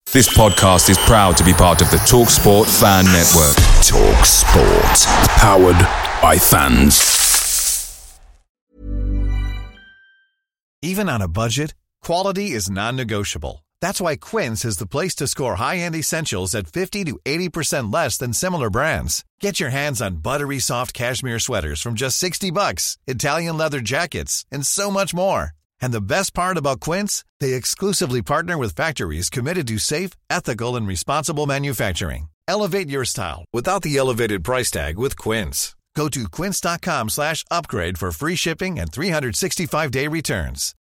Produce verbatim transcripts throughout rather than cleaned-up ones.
This podcast is proud to be part of the TalkSport Fan Network. TalkSport. Powered by fans. Even on a budget, quality is non-negotiable. That's why Quince is the place to score high-end essentials at fifty to eighty percent less than similar brands. Get your hands on buttery soft cashmere sweaters from just sixty bucks, Italian leather jackets, and so much more. And the best part about Quince, they exclusively partner with factories committed to safe, ethical, and responsible manufacturing. Elevate your style without the elevated price tag with Quince. Go to quince.com slash upgrade for free shipping and three sixty-five day returns.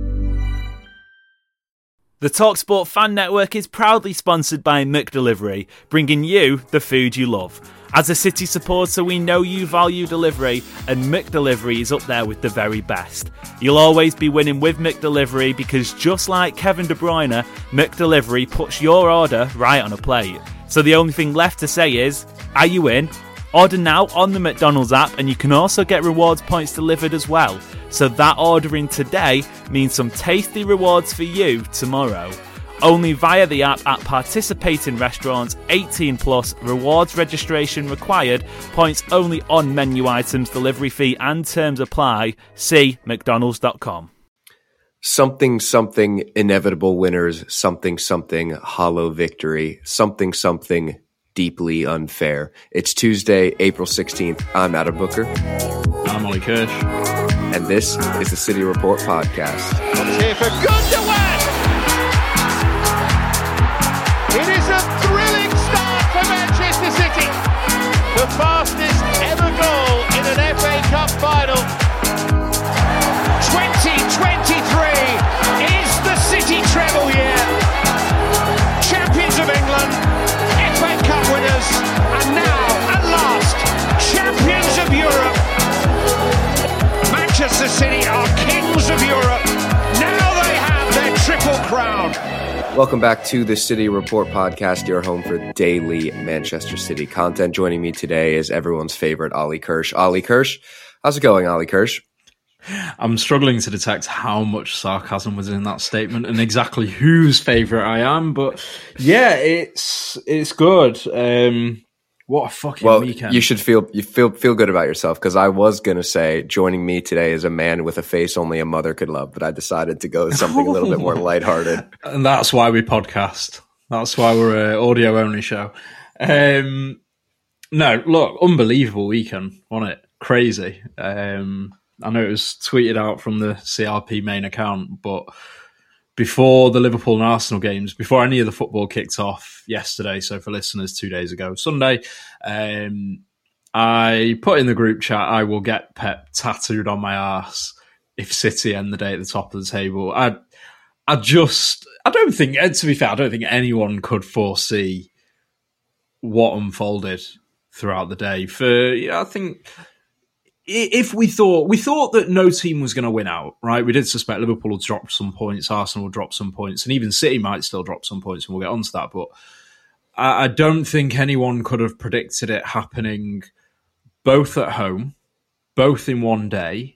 The TalkSport Fan Network is proudly sponsored by McDelivery, bringing you the food you love. As a City supporter, we know you value delivery, and McDelivery is up there with the very best. You'll always be winning with McDelivery because just like Kevin De Bruyne, McDelivery puts your order right on a plate. So the only thing left to say is, are you in? Order now on the McDonald's app, and you can also get rewards points delivered as well. So that ordering today means some tasty rewards for you tomorrow. Only via the app at participating restaurants, eighteen plus, rewards registration required, points only on menu items, delivery fee and terms apply. See mcdonalds dot com. Something, something, inevitable winners, something, something, hollow victory, something, something, deeply unfair. It's Tuesday, April sixteenth. I'm Adam Booker. I'm Ollie Kirsch. And this is the City Report podcast. It's here for Gundogan! It is a thrilling start for Manchester City. The fastest ever goal in an F A Cup final. twenty twenty-three is the City treble year. Champions of England, F A Cup winners, and now, at last, champions of Europe. Manchester City are kings of Europe. Now they have their triple crown. Welcome back to the City Report podcast, your home for daily Manchester City content. Joining me today is everyone's favorite Ollie Kirsch. Ollie Kirsch, how's it going, Ollie Kirsch? I'm struggling to detect how much sarcasm was in that statement and exactly whose favourite I am, but yeah, it's it's good. Um, what a fucking well, weekend! You should feel you feel feel good about yourself, because I was gonna say joining me today is a man with a face only a mother could love, but I decided to go with something a little bit more lighthearted. And that's why we podcast. That's why we're an audio only show. Um, no, look, unbelievable weekend, wasn't it? Crazy. Um, I know it was tweeted out from the C R P main account, but before the Liverpool and Arsenal games, before any of the football kicked off yesterday, so for listeners, two days ago, Sunday, um, I put in the group chat, I will get Pep tattooed on my arse if City end the day at the top of the table. I, I just, I don't think, to be fair, I don't think anyone could foresee what unfolded throughout the day. For, yeah, I think... If we thought we thought that no team was going to win out, right? We did suspect Liverpool would drop some points, Arsenal would drop some points, and even City might still drop some points, and we'll get onto that. But I don't think anyone could have predicted it happening both at home, both in one day,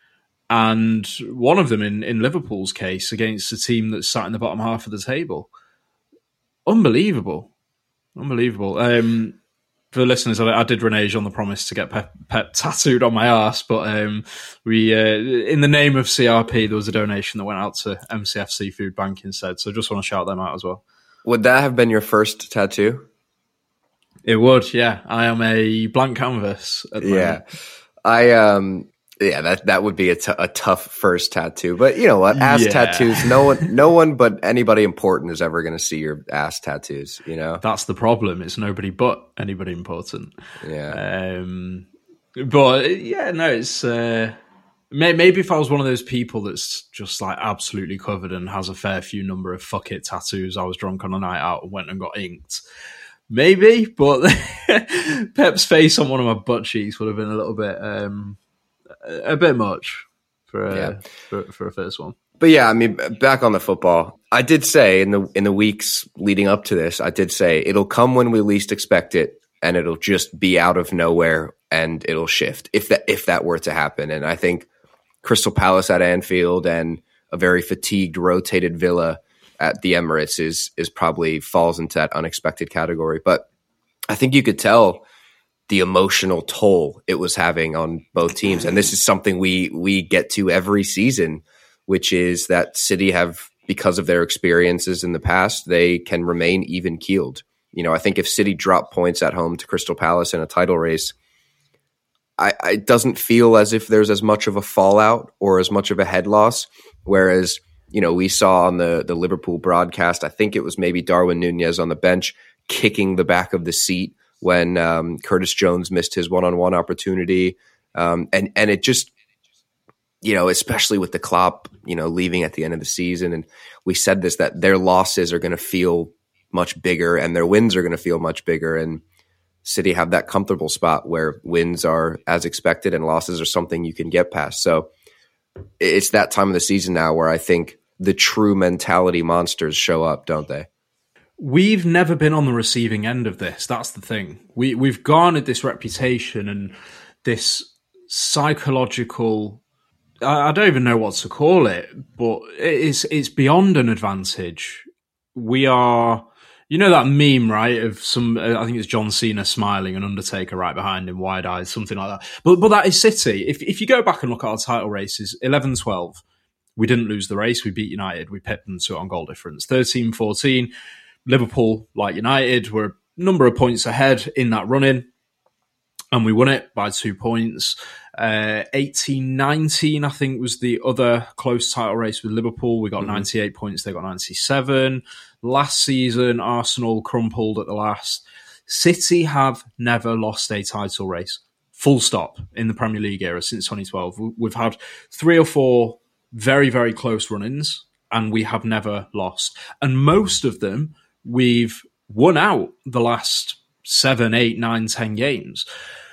and one of them in, in Liverpool's case against a team that's sat in the bottom half of the table. Unbelievable. Unbelievable. Um For the listeners, I did renege on the promise to get Pep, Pep tattooed on my arse, but um, we, uh, in the name of C R P, there was a donation that went out to M C F Seafood Bank instead. So I just want to shout them out as well. Would that have been your first tattoo? It would, yeah. I am a blank canvas at the yeah, moment. I um, yeah, that that would be a, t- a tough first tattoo. But you know what? Ass yeah. tattoos, no one, no one but anybody important is ever going to see your ass tattoos. You know, that's the problem. It's nobody but anybody important. Yeah. Um, but yeah, no, it's uh, may- maybe if I was one of those people that's just like absolutely covered and has a fair few number of fuck it tattoos. I was drunk on a night out and went and got inked. Maybe, but Pep's face on one of my butt cheeks would have been a little bit. Um, A bit much for a, yeah. for, for a first one. But yeah, I mean, back on the football, I did say in the in the weeks leading up to this, I did say it'll come when we least expect it, and it'll just be out of nowhere, and it'll shift if that if that were to happen. And I think Crystal Palace at Anfield and a very fatigued, rotated Villa at the Emirates is is probably falls into that unexpected category. But I think you could tell the emotional toll it was having on both teams. And this is something we we get to every season, which is that City have, because of their experiences in the past, they can remain even keeled. You know, I think if City drop points at home to Crystal Palace in a title race, I, I, it doesn't feel as if there's as much of a fallout or as much of a head loss. Whereas, you know, we saw on the, the Liverpool broadcast, I think it was maybe Darwin Nunez on the bench kicking the back of the seat when um, Curtis Jones missed his one-on-one opportunity. Um, and, and it just, you know, especially with the Klopp, you know, leaving at the end of the season. And we said this, that their losses are going to feel much bigger and their wins are going to feel much bigger. And City have that comfortable spot where wins are as expected and losses are something you can get past. So it's that time of the season now where I think the true mentality monsters show up, don't they? We've never been on the receiving end of this. That's the thing. We, we've garnered this reputation and this psychological, I, I don't even know what to call it, but it's, it's beyond an advantage. We are, you know that meme, right, of some, I think it's John Cena smiling and Undertaker right behind him, wide eyes, something like that. But but that is City. If if you go back and look at our title races, eleven twelve, we didn't lose the race. We beat United. We pipped them to it on goal difference. thirteen fourteen, Liverpool, like United, were a number of points ahead in that run-in, and we won it by two points. Uh, eighteen nineteen, I think, was the other close title race with Liverpool. We got mm-hmm. ninety-eight points. They got ninety-seven. Last season, Arsenal crumpled at the last. City have never lost a title race, full stop, in the Premier League era since twenty twelve. We've had three or four very, very close run-ins, and we have never lost. And most of them, we've won out the last seven, eight, nine, ten games.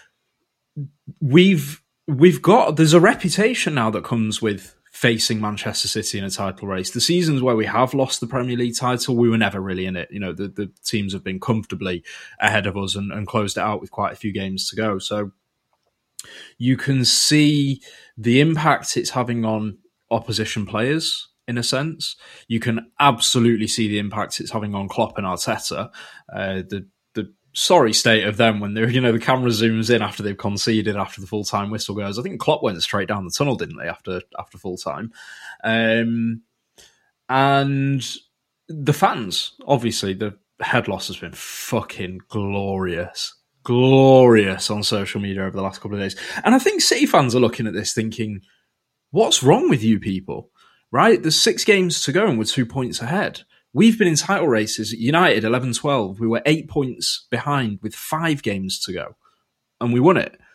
We've we've got, there's a reputation now that comes with facing Manchester City in a title race. The seasons where we have lost the Premier League title, we were never really in it. You know, the, the teams have been comfortably ahead of us and, and closed it out with quite a few games to go. So you can see the impact it's having on opposition players, in a sense. You can absolutely see the impact it's having on Klopp and Arteta. Uh, the the sorry state of them when they're, you know, the camera zooms in after they've conceded, after the full time whistle goes. I think Klopp went straight down the tunnel, didn't they, after after full time? Um, and the fans, obviously, the head loss has been fucking glorious. Glorious on social media over the last couple of days. And I think City fans are looking at this thinking, what's wrong with you people? Right? There's six games to go and we're two points ahead. We've been in title races. United, eleven twelve. We were eight points behind with five games to go. And we won it.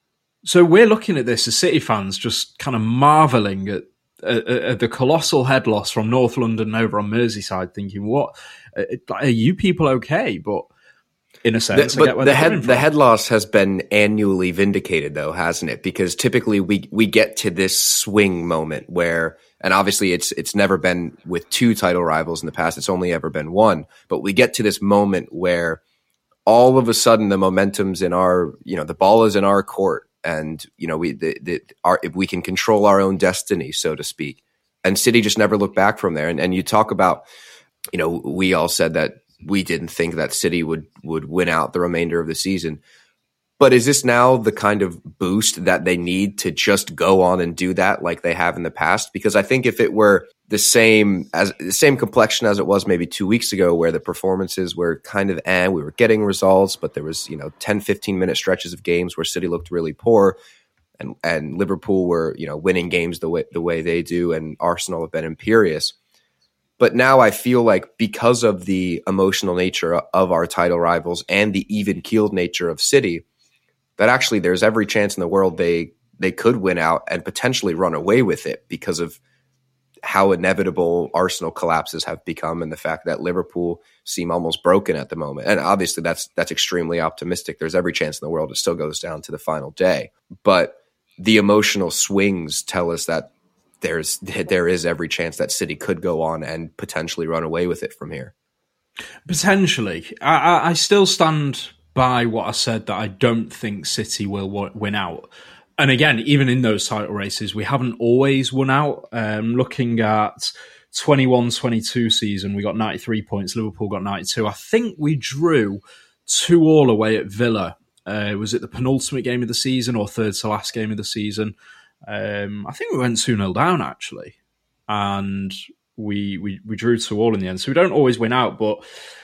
So we're looking at this as City fans just kind of marvelling at, at, at the colossal head loss from North London over on Merseyside, thinking, what? Are you people okay? But in a sense, the, I get where the they're head coming from. the head loss has been annually vindicated, though, hasn't it? Because typically we we get to this swing moment where, and obviously it's it's never been with two title rivals in the past. It's only ever been one. But we get to this moment where all of a sudden the momentum's in our, you know, the ball is in our court, and you know we the, the our if we can control our own destiny, so to speak. And City just never looked back from there. And and you talk about, you know, we all said that we didn't think that City would would win out the remainder of the season. But is this now the kind of boost that they need to just go on and do that like they have in the past? Because I think if it were the same as the same complexion as it was maybe two weeks ago, where the performances were kind of, eh, we were getting results, but there was, you know, ten, fifteen minute stretches of games where City looked really poor, and and Liverpool were, you know, winning games the way the way they do, and Arsenal have been imperious. But now I feel like because of the emotional nature of our title rivals and the even-keeled nature of City, that actually there's every chance in the world they they could win out and potentially run away with it because of how inevitable Arsenal collapses have become and the fact that Liverpool seem almost broken at the moment. And obviously that's that's extremely optimistic. There's every chance in the world it still goes down to the final day. But the emotional swings tell us that there's there is every chance that City could go on and potentially run away with it from here. Potentially. I, I still stand by what I said, that I don't think City will win out. And again, even in those title races, we haven't always won out. Um, looking at twenty-one twenty-two season, we got ninety-three points. Liverpool got ninety-two. I think we drew two all away at Villa. Uh, was it the penultimate game of the season or third to last game of the season? Um, I think we went two nil down, actually. And we, we, we drew two all in the end. So we don't always win out. But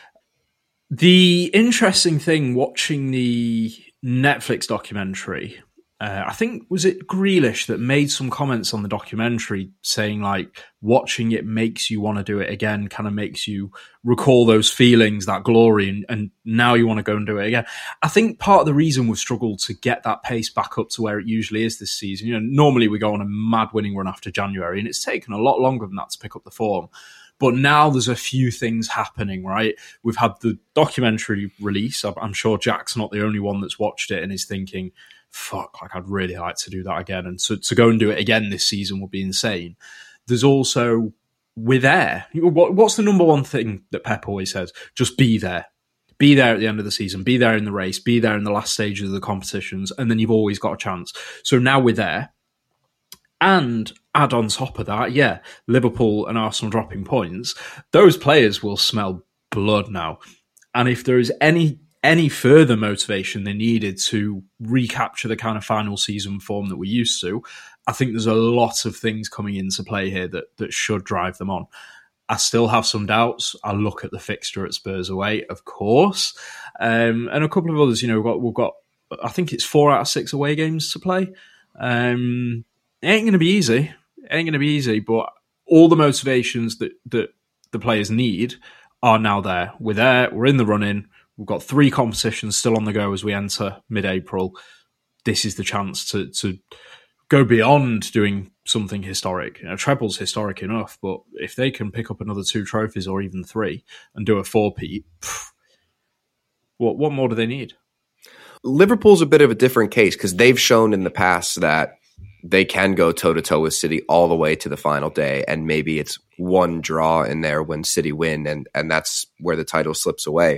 the interesting thing watching the Netflix documentary, uh, I think, was it Grealish that made some comments on the documentary saying, like, watching it makes you want to do it again, kind of makes you recall those feelings, that glory, and, and now you want to go and do it again. I think part of the reason we've struggled to get that pace back up to where it usually is this season, you know, normally we go on a mad winning run after January, and it's taken a lot longer than that to pick up the form. But now there's a few things happening, right? We've had the documentary release. I'm sure Jack's not the only one that's watched it and is thinking, fuck, like I'd really like to do that again. And to, to go and do it again this season would be insane. There's also, we're there. What, what's the number one thing that Pep always says? Just be there. Be there at the end of the season. Be there in the race. Be there in the last stages of the competitions. And then you've always got a chance. So now we're there. And add on top of that, yeah, Liverpool and Arsenal dropping points. Those players will smell blood now. And if there is any any further motivation they needed to recapture the kind of final season form that we're used to, I think there's a lot of things coming into play here that, that should drive them on. I still have some doubts. I look at the fixture at Spurs away, of course. Um, and a couple of others, you know, we've got, we've got, I think it's four out of six away games to play. Um, it ain't going to be easy. It ain't going to be easy, but all the motivations that, that the players need are now there. We're there. We're in the running. We've got three competitions still on the go as we enter mid-April. This is the chance to to go beyond doing something historic. You know, treble's historic enough, but if they can pick up another two trophies or even three and do a four-peat, pff, what what more do they need? Liverpool's a bit of a different case because they've shown in the past that they can go toe-to-toe with City all the way to the final day, and maybe it's one draw in there when City win, and, and that's where the title slips away.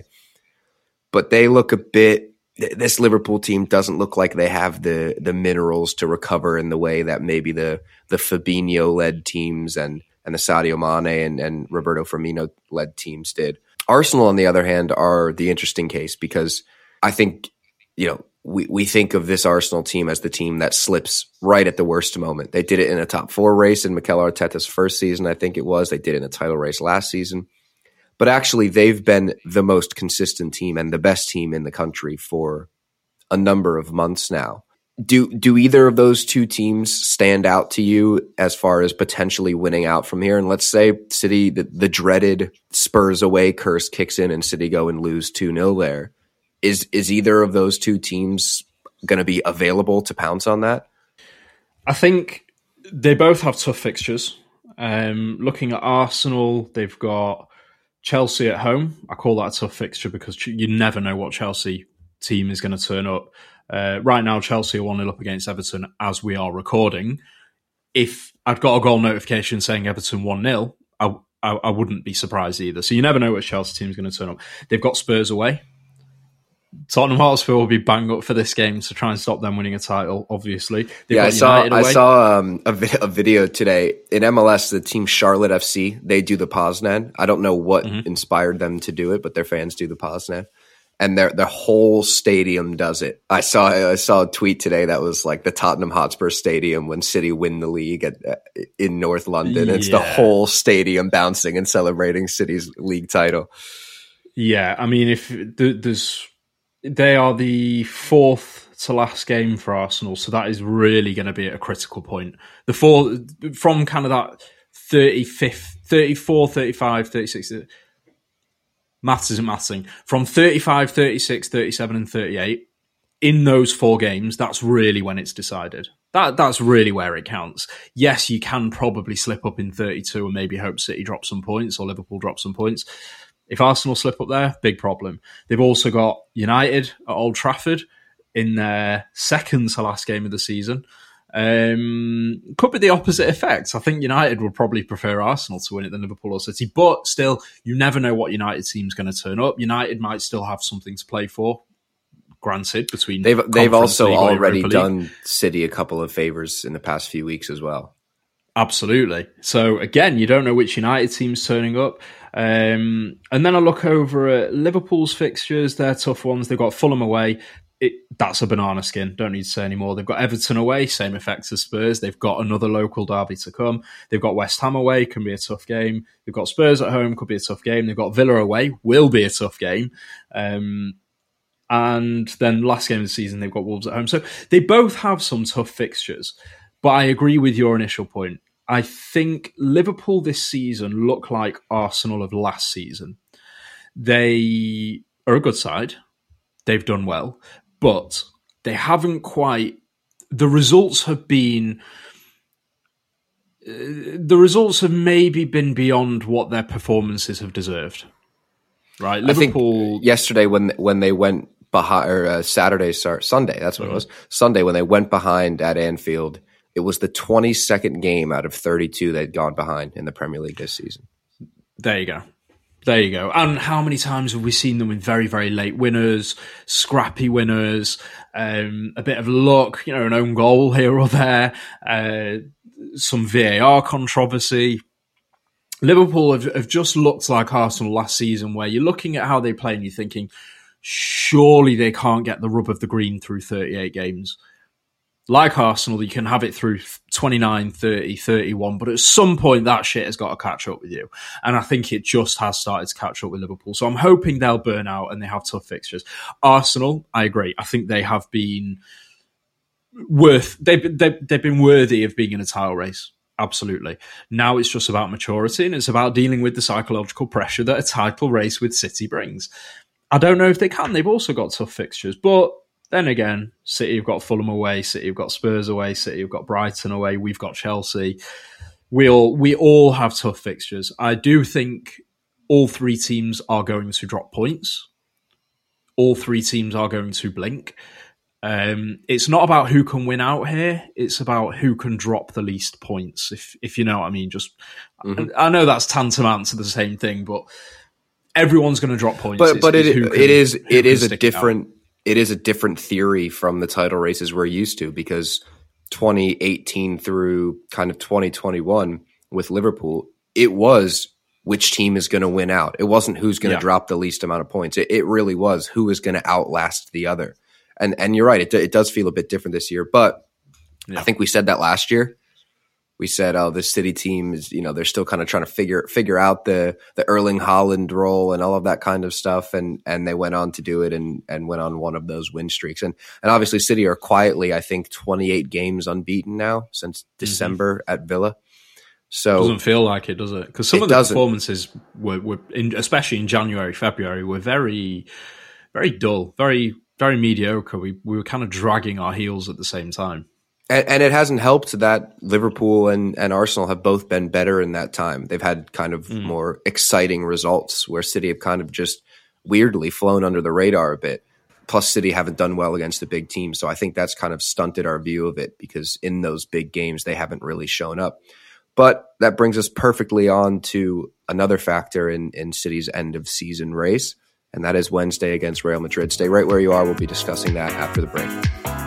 But they look a bit – this Liverpool team doesn't look like they have the the minerals to recover in the way that maybe the the Fabinho-led teams and, and the Sadio Mane and, and Roberto Firmino-led teams did. Arsenal, on the other hand, are the interesting case because I think, you know, we, we think of this Arsenal team as the team that slips right at the worst moment. They did it in a top four race in Mikel Arteta's first season, I think it was. They did it in a title race last season. But actually, they've been the most consistent team and the best team in the country for a number of months now. Do do either of those two teams stand out to you as far as potentially winning out from here? And let's say City, the, the dreaded Spurs away curse kicks in and City go and lose two nil there. Is, is either of those two teams going to be available to pounce on that? I think they both have tough fixtures. Um, looking at Arsenal, they've got Chelsea at home. I call that a tough fixture because you never know what Chelsea team is going to turn up. Uh, right now, Chelsea are one nil up against Everton as we are recording. If I'd got a goal notification saying Everton one nil, I, I, I wouldn't be surprised either. So you never know which Chelsea team is going to turn up. They've got Spurs away. Tottenham Hotspur will be bang up for this game to try and stop them winning a title, obviously. They've yeah, got I saw United away. I saw um, a, vi- a video today. In M L S, the team Charlotte F C, they do the Poznan. I don't know what mm-hmm. inspired them to do it, but their fans do the Poznan. And their their whole stadium does it. I saw I saw a tweet today that was like the Tottenham Hotspur Stadium when City win the league at, in North London. It's yeah. the whole stadium bouncing and celebrating City's league title. Yeah, I mean, if there's... They are the fourth to last game for Arsenal, so that is really going to be at a critical point. The four from kind of that thirty-fifth, thirty-four, thirty-five, thirty-six. Maths isn't mathsing. From thirty-five, thirty-six, thirty-seven, and thirty-eight, in those four games, that's really when it's decided. That That's really where it counts. Yes, you can probably slip up in thirty-two and maybe hope City drop some points or Liverpool drop some points. If Arsenal slip up there, big problem. They've also got United at Old Trafford in their second to last game of the season. Um, could be the opposite effect. I think United would probably prefer Arsenal to win it than Liverpool or City. But still, you never know what United team's going to turn up. United might still have something to play for. Granted, between they've they've also already done City a couple of favors in the past few weeks as well. Absolutely. So again, you don't know which United team's turning up. Um, and then I look over at Liverpool's fixtures. They're tough ones. They've got Fulham away. It, that's a banana skin. Don't need to say anymore. They've got Everton away, same effect as Spurs. They've got another local derby to come. They've got West Ham away, can be a tough game. They've got Spurs at home, could be a tough game. They've got Villa away, will be a tough game. Um, and then last game of the season, they've got Wolves at home. So they both have some tough fixtures. But I agree with your initial point. I think Liverpool this season look like Arsenal of last season. They are a good side. They've done well. But they haven't quite... The results have been... Uh, the results have maybe been beyond what their performances have deserved. Right? Liverpool... I think yesterday when when they went behind... Or uh, Saturday, sorry, Sunday, that's what mm-hmm. it was. Sunday, when they went behind at Anfield, it was the twenty-second game out of thirty-two they'd gone behind in the Premier League this season. There you go. There you go. And how many times have we seen them with very, very late winners, scrappy winners, um, a bit of luck, you know, an own goal here or there, uh, some V A R controversy. Liverpool have, have just looked like Arsenal last season, where you're looking at how they play and you're thinking, surely they can't get the rub of the green through thirty-eight games. Like Arsenal, you can have it through twenty-nine, thirty, thirty-one, but at some point that shit has got to catch up with you. And I think it just has started to catch up with Liverpool. So I'm hoping they'll burn out and they have tough fixtures. Arsenal, I agree. I think they have been worth, they've, they've, they've been worthy of being in a title race. Absolutely. Now it's just about maturity and it's about dealing with the psychological pressure that a title race with City brings. I don't know if they can. They've also got tough fixtures, but then again, City have got Fulham away, City have got Spurs away, City have got Brighton away, we've got Chelsea. We all, we all have tough fixtures. I do think all three teams are going to drop points. All three teams are going to blink. Um, it's not about who can win out here. It's about who can drop the least points, if if you know what I mean. Just, mm-hmm. I, I know that's tantamount to the same thing, but everyone's going to drop points. But, it's, but it's it, can, it is it is a Out. different... It is a different theory from the title races we're used to, because twenty eighteen through kind of twenty twenty-one with Liverpool, it was which team is going to win out. It wasn't who's going to yeah. drop the least amount of points. It, it really was who is going to outlast the other. And and you're right, it, it does feel a bit different this year. But yeah. I think we said that last year. We said, oh, this City team is, you know, they're still kind of trying to figure figure out the the Erling Haaland role and all of that kind of stuff. And and they went on to do it and and went on one of those win streaks. And and obviously City are quietly, I think, twenty-eight games unbeaten now since December mm-hmm. at Villa. So doesn't feel like it, does it? Because some of the doesn't. performances were, were in, especially in January, February, were very, very dull, very, very mediocre. We we were kind of dragging our heels at the same time. And, and it hasn't helped that Liverpool and, and Arsenal have both been better in that time. They've had kind of mm. more exciting results, where City have kind of just weirdly flown under the radar a bit. Plus, City haven't done well against the big teams. So I think that's kind of stunted our view of it, because in those big games, they haven't really shown up. But that brings us perfectly on to another factor in, in City's end of season race, and that is Wednesday against Real Madrid. Stay right where you are. We'll be discussing that after the break.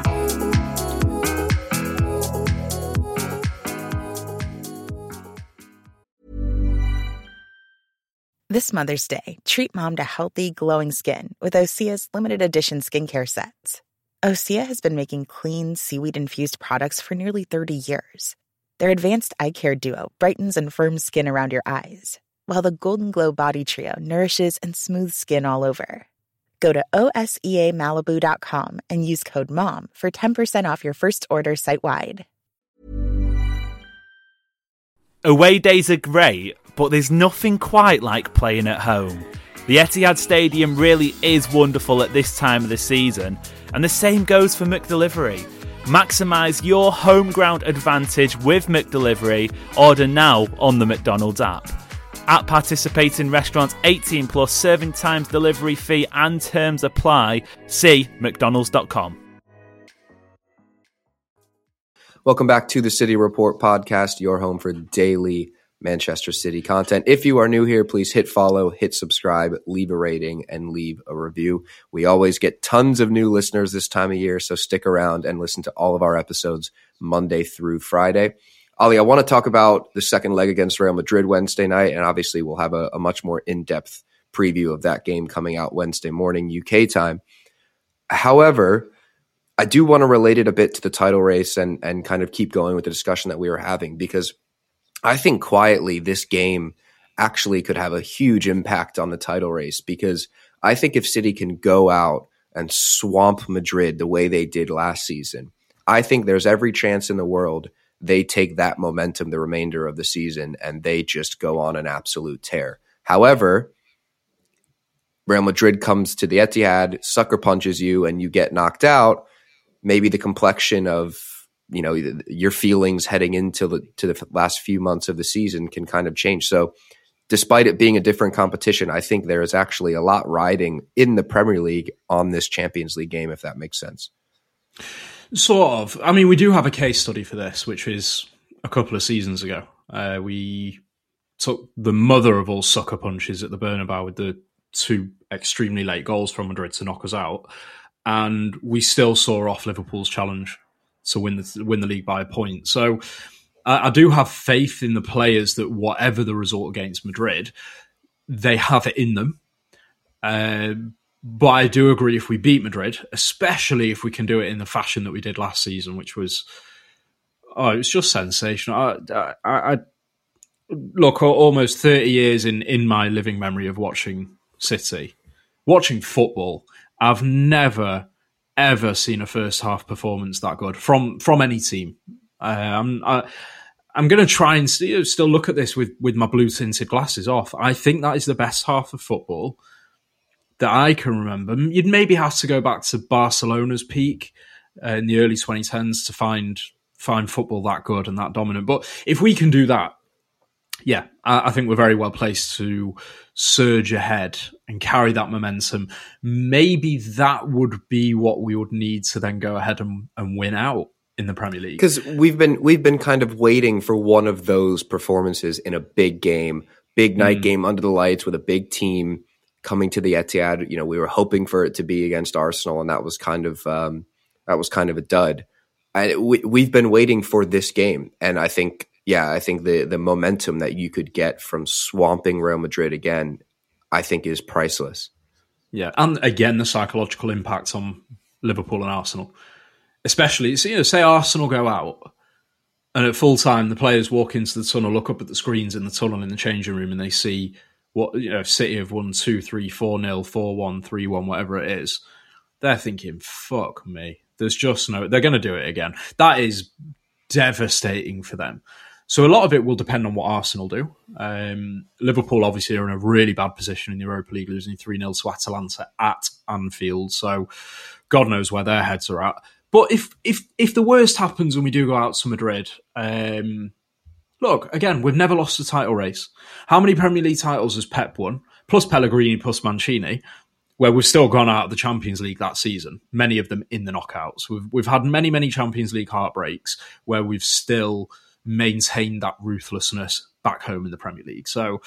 This Mother's Day, treat mom to healthy, glowing skin with Osea's limited edition skincare sets. Osea has been making clean, seaweed-infused products for nearly thirty years. Their advanced eye care duo brightens and firms skin around your eyes, while the Golden Glow Body Trio nourishes and smooths skin all over. Go to O S E A Malibu dot com and use code MOM for ten percent off your first order site-wide. Away days are great, but there's nothing quite like playing at home. The Etihad Stadium really is wonderful at this time of the season, and the same goes for McDelivery. Maximise your home ground advantage with McDelivery. Order now on the McDonald's app. At participating restaurants, eighteen plus, serving times, delivery fee and terms apply. See mcdonalds dot com. Welcome back to the City Report podcast, your home for daily Manchester City content. If you are new here, please hit follow, hit subscribe, leave a rating, and leave a review. We always get tons of new listeners this time of year, so stick around and listen to all of our episodes Monday through Friday. Ali, I want to talk about the second leg against Real Madrid Wednesday night, and obviously we'll have a, a much more in-depth preview of that game coming out Wednesday morning U K time. However, I do want to relate it a bit to the title race and and kind of keep going with the discussion that we were having, because I think quietly this game actually could have a huge impact on the title race, because I think if City can go out and swamp Madrid the way they did last season, I think there's every chance in the world they take that momentum the remainder of the season and they just go on an absolute tear. However, Real Madrid comes to the Etihad, sucker punches you, and you get knocked out. Maybe the complexion of, you know, your feelings heading into the to the last few months of the season can kind of change. So despite it being a different competition, I think there is actually a lot riding in the Premier League on this Champions League game, if that makes sense. Sort of. I mean, we do have a case study for this, which is a couple of seasons ago. Uh, we took the mother of all sucker punches at the Bernabeu with the two extremely late goals from Madrid to knock us out, and we still saw off Liverpool's challenge to win the win the league by a point. So I, I do have faith in the players that whatever the result against Madrid, they have it in them. Uh, but I do agree, if we beat Madrid, especially if we can do it in the fashion that we did last season, which was, oh, it was just sensational. I, I, I look, almost thirty years in, in my living memory of watching City, watching football, I've never, ever seen a first half performance that good from from any team. Uh, I'm I, I'm going to try and st- still look at this with, with my blue tinted glasses off. I think that is the best half of football that I can remember. You'd maybe have to go back to Barcelona's peak uh, in the early twenty tens to find find football that good and that dominant. But if we can do that, yeah, I, I think we're very well placed to surge ahead and carry that momentum. Maybe that would be what we would need to then go ahead and, and win out in the Premier League. Because we've been we've been kind of waiting for one of those performances in a big game, big night mm. game under the lights with a big team coming to the Etihad. You know, we were hoping for it to be against Arsenal, and that was kind of um, that was kind of a dud. I, we, we've been waiting for this game, and I think, yeah, I think the the momentum that you could get from swamping Real Madrid again, I think, is priceless. Yeah, and again, the psychological impact on Liverpool and Arsenal, especially, you know, say Arsenal go out, and at full time the players walk into the tunnel, look up at the screens in the tunnel in the changing room, and they see what, you know, City have won two, three, four nil, four one, three one, whatever it is. They're thinking, "Fuck me." There's just no. They're going to do it again. That is devastating for them. So a lot of it will depend on what Arsenal do. Um, Liverpool obviously are in a really bad position in the Europa League, losing three nil to Atalanta at Anfield. So God knows where their heads are at. But if if if the worst happens and we do go out to Madrid, um, look, again, we've never lost a title race. How many Premier League titles has Pep won? Plus Pellegrini, plus Mancini, where we've still gone out of the Champions League that season, many of them in the knockouts. We've we've had many, many Champions League heartbreaks where we've still maintained that ruthlessness back home in the Premier League. So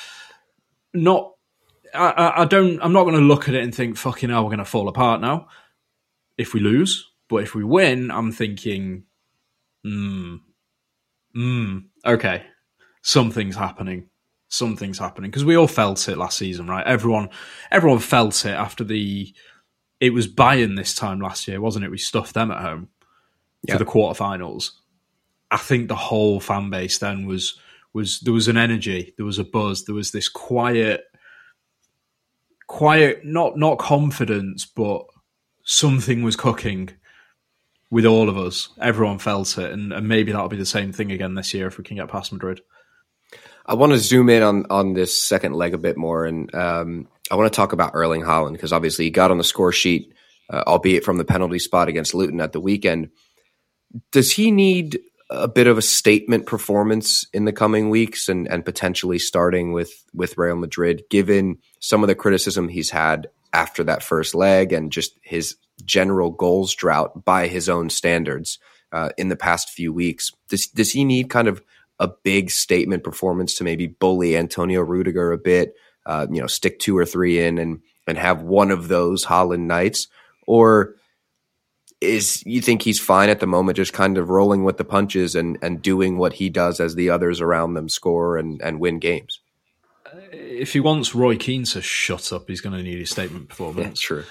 not, I, I don't, I'm not going to look at it and think, fucking hell, we're going to fall apart now if we lose. But if we win, I'm thinking, hmm, hmm, okay, something's happening. Something's happening. Because we all felt it last season, right? Everyone everyone felt it after the... It was Bayern this time last year, wasn't it? We stuffed them at home yep. for the quarterfinals. I think the whole fan base then was... was there was an energy, there was a buzz, there was this quiet... Quiet, not, not confidence, but something was cooking with all of us. Everyone felt it, and, and maybe that'll be the same thing again this year if we can get past Madrid. I want to zoom in on, on this second leg a bit more, and um, I want to talk about Erling Haaland, because obviously he got on the score sheet, uh, albeit from the penalty spot against Luton at the weekend. Does he need a bit of a statement performance in the coming weeks, and, and potentially starting with, with Real Madrid, given some of the criticism he's had after that first leg and just his general goals drought by his own standards uh, in the past few weeks? Does, does he need kind of a big statement performance to maybe bully Antonio Rudiger a bit, uh, you know, stick two or three in and and have one of those Haaland nights? Or is you think he's fine at the moment, just kind of rolling with the punches and, and doing what he does as the others around them score and, and win games? If he wants Roy Keane to shut up, he's going to need a statement performance. Yeah, true.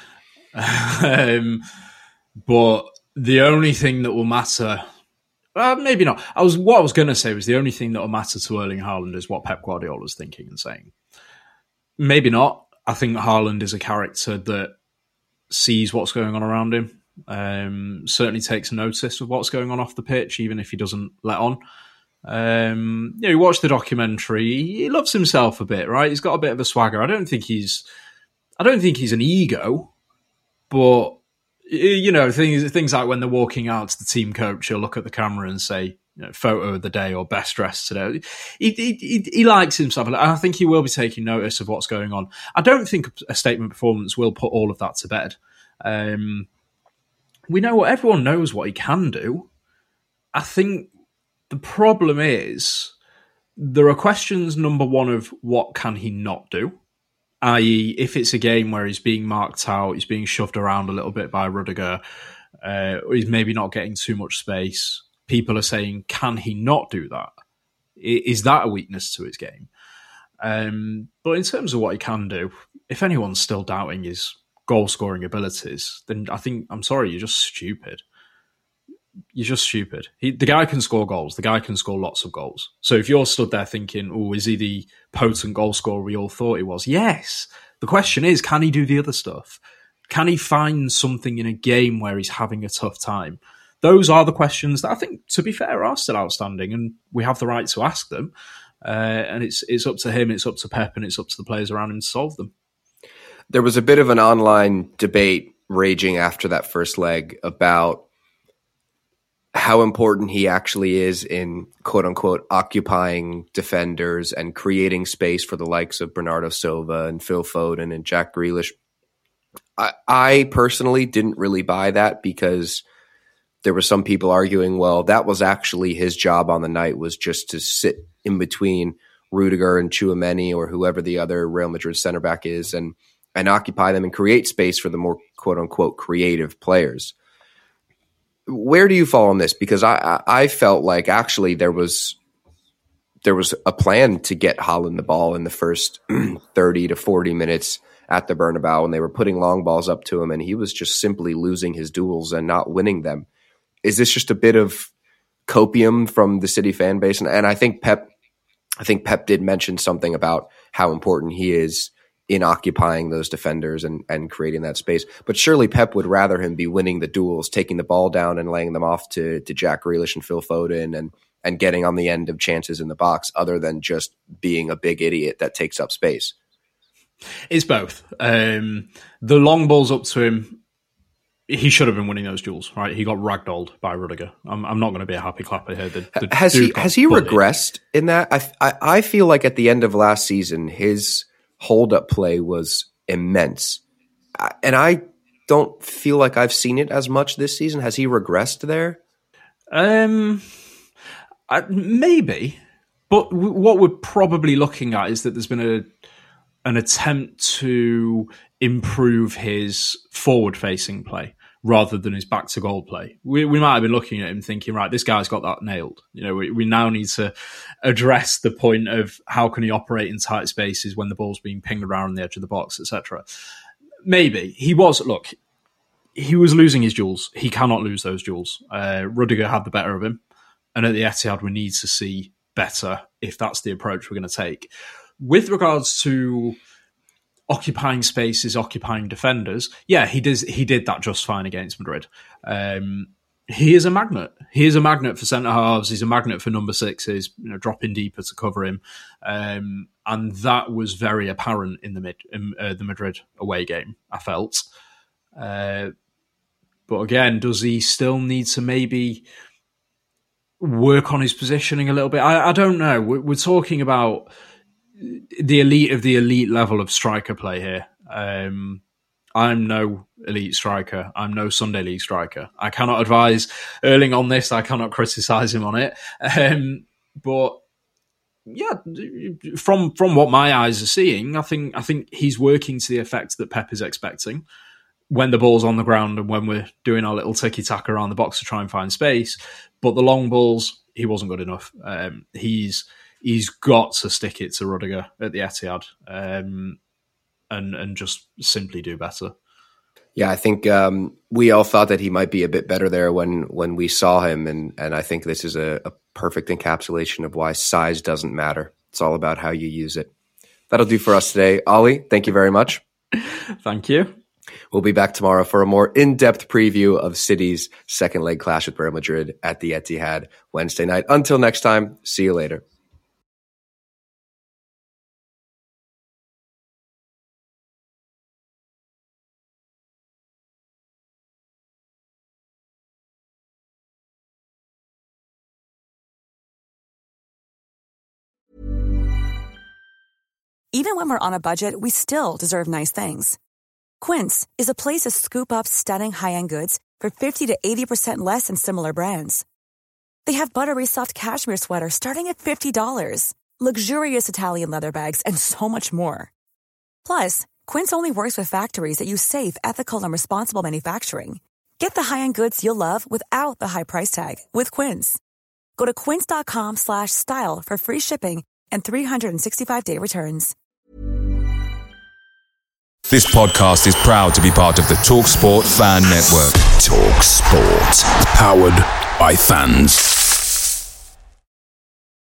um, but the only thing that will matter, uh, maybe not. I was what I was going to say was the only thing that will matter to Erling Haaland is what Pep Guardiola is thinking and saying. Maybe not. I think Haaland is a character that sees what's going on around him. Um, certainly takes notice of what's going on off the pitch, even if he doesn't let on. Um, you know, you watch the documentary. He loves himself a bit, right? He's got a bit of a swagger. I don't think he's, I don't think he's an ego, but you know, things things like when they're walking out to the team coach, he'll look at the camera and say, you know, "Photo of the day" or "Best dressed today." He, he he he likes himself, and I think he will be taking notice of what's going on. I don't think a statement performance will put all of that to bed. Um, we know what everyone knows what he can do. I think. The problem is there are questions, number one, of what can he not do? that is, if it's a game where he's being marked out, he's being shoved around a little bit by Rudiger, uh, or he's maybe not getting too much space, people are saying, can he not do that? Is that a weakness to his game? Um, but in terms of what he can do, if anyone's still doubting his goal-scoring abilities, then I think, I'm sorry, you're just stupid. You're just stupid. He, the guy can score goals. The guy can score lots of goals. So if you're stood there thinking, oh, is he the potent goal scorer we all thought he was? Yes. The question is, can he do the other stuff? Can he find something in a game where he's having a tough time? Those are the questions that I think, to be fair, are still outstanding, and we have the right to ask them. Uh, and it's it's up to him, it's up to Pep, and it's up to the players around him to solve them. There was a bit of an online debate raging after that first leg about how important he actually is in quote unquote occupying defenders and creating space for the likes of Bernardo Silva and Phil Foden and Jack Grealish. I, I personally didn't really buy that because there were some people arguing, well, that was actually his job on the night, was just to sit in between Rudiger and Tchouaméni or whoever the other Real Madrid center back is and, and occupy them and create space for the more quote unquote creative players. Where do you fall on this? Because I, I felt like actually there was there was a plan to get Haaland the ball in the first thirty to forty minutes at the Bernabeu, and they were putting long balls up to him, and he was just simply losing his duels and not winning them. Is this just a bit of copium from the City fan base? And, and I think Pep, I think Pep did mention something about how important he is in occupying those defenders and, and creating that space. But surely Pep would rather him be winning the duels, taking the ball down and laying them off to, to Jack Grealish and Phil Foden and, and getting on the end of chances in the box, other than just being a big idiot that takes up space. It's both. Um, the long balls up to him, he should have been winning those duels, right? He got ragdolled by Rudiger. I'm, I'm not going to be a happy clapper here. The, the has he has he bullied. regressed in that? I, I I feel like at the end of last season, his hold-up play was immense. And I don't feel like I've seen it as much this season. Has he regressed there? Um, I, maybe. But w- what we're probably looking at is that there's been a an attempt to improve his forward-facing play rather than his back-to-goal play. We, we might have been looking at him thinking, right, this guy's got that nailed. You know, we, we now need to address the point of how can he operate in tight spaces when the ball's being pinged around the edge of the box, et cetera. Maybe. He was, look, he was losing his duels. He cannot lose those duels. Uh, Rudiger had the better of him. And at the Etihad, we need to see better if that's the approach we're going to take. With regards to occupying spaces, occupying defenders, yeah, he does. He did that just fine against Madrid. Um, he is a magnet. He is a magnet for centre halves. He's a magnet for number sixes, you know, dropping deeper to cover him, um, and that was very apparent in the mid in, uh, the Madrid away game. I felt, uh, but again, does he still need to maybe work on his positioning a little bit? I, I don't know. We're, we're talking about the elite of the elite level of striker play here. Um, I'm no elite striker. I'm no Sunday League striker. I cannot advise Erling on this. I cannot criticise him on it. Um, but yeah, from from what my eyes are seeing, I think I think he's working to the effect that Pep is expecting. when the ball's on the ground and when we're doing our little tiki-taka around the box to try and find space. But the long balls, he wasn't good enough. Um, he's he's got to stick it to Rudiger at the Etihad um, and and just simply do better. Yeah, I think um, we all thought that he might be a bit better there when when we saw him, and and I think this is a, a perfect encapsulation of why size doesn't matter. It's all about how you use it. That'll do for us today. Ollie, thank you very much. Thank you. We'll be back tomorrow for a more in-depth preview of City's second leg clash with Real Madrid at the Etihad Wednesday night. Until next time, see you later. Even when we're on a budget, we still deserve nice things. Quince is a place to scoop up stunning high-end goods for fifty to eighty percent less than similar brands. They have buttery soft cashmere sweaters starting at fifty dollars, luxurious Italian leather bags, and so much more. Plus, Quince only works with factories that use safe, ethical, and responsible manufacturing. Get the high-end goods you'll love without the high price tag with Quince. Go to quince.com slash style for free shipping and three sixty-five day returns. This podcast is proud to be part of the TalkSport Fan Network. TalkSport. Powered by fans.